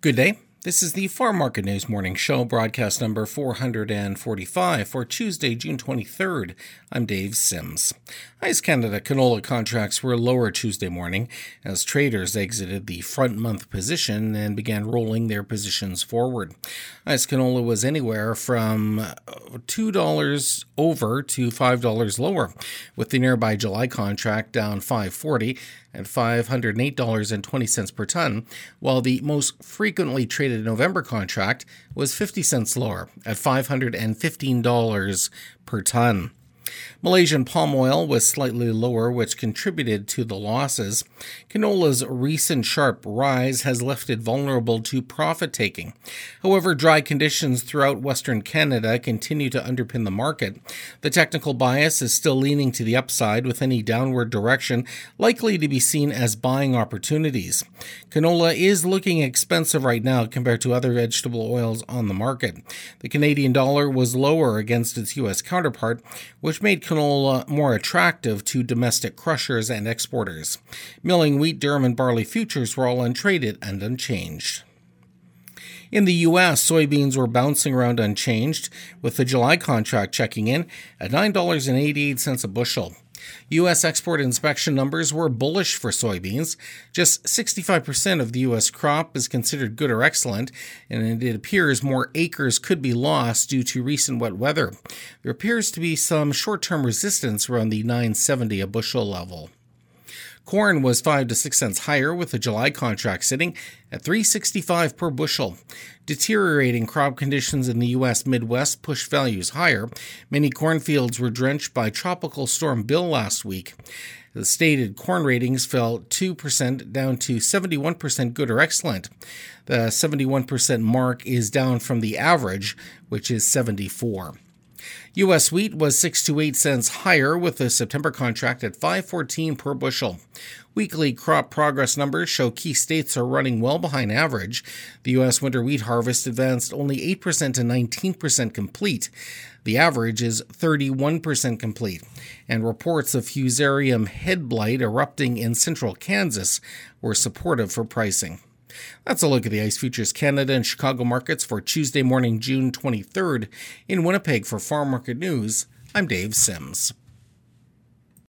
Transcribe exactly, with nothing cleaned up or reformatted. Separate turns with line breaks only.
Good day. This is the Farm Market News Morning Show, broadcast number four hundred forty-five for Tuesday, June twenty-third. I'm Dave Sims. Ice Canada canola contracts were lower Tuesday morning as traders exited the front month position and began rolling their positions forward. Ice canola was anywhere from two dollars over to five dollars lower, with the nearby July contract down five dollars and forty cents at five hundred eight dollars and twenty cents per ton, while the most frequently traded November contract was fifty cents lower at five hundred fifteen dollars per ton. Malaysian palm oil was slightly lower, which contributed to the losses. Canola's recent sharp rise has left it vulnerable to profit-taking. However, dry conditions throughout Western Canada continue to underpin the market. The technical bias is still leaning to the upside, with any downward direction likely to be seen as buying opportunities. Canola is looking expensive right now compared to other vegetable oils on the market. The Canadian dollar was lower against its U S counterpart, which made canola more attractive to domestic crushers and exporters. Milling wheat, durum, and barley futures were all untraded and unchanged. In the U S, soybeans were bouncing around unchanged, with the July contract checking in at nine dollars and eighty-eight cents a bushel. U S export inspection numbers were bullish for soybeans. Just sixty-five percent of the U S crop is considered good or excellent, and it appears more acres could be lost due to recent wet weather. There appears to be some short-term resistance around the nine seventy a bushel level. Corn was five to six cents higher, with the July contract sitting at three sixty-five per bushel. Deteriorating crop conditions in the U S Midwest pushed values higher. Many cornfields were drenched by Tropical Storm Bill last week. The stated corn ratings fell two percent down to seventy-one percent good or excellent. The seventy-one percent mark is down from the average, which is seventy-four. U S wheat was six to eight cents higher, with the September contract at five fourteen per bushel. Weekly crop progress numbers show key states are running well behind average. The U S winter wheat harvest advanced only eight percent to nineteen percent complete. The average is thirty-one percent complete, and reports of Fusarium head blight erupting in central Kansas were supportive for pricing. That's a look at the ICE Futures Canada and Chicago markets for Tuesday morning, June twenty-third. In Winnipeg for Farm Market News, I'm Dave Sims.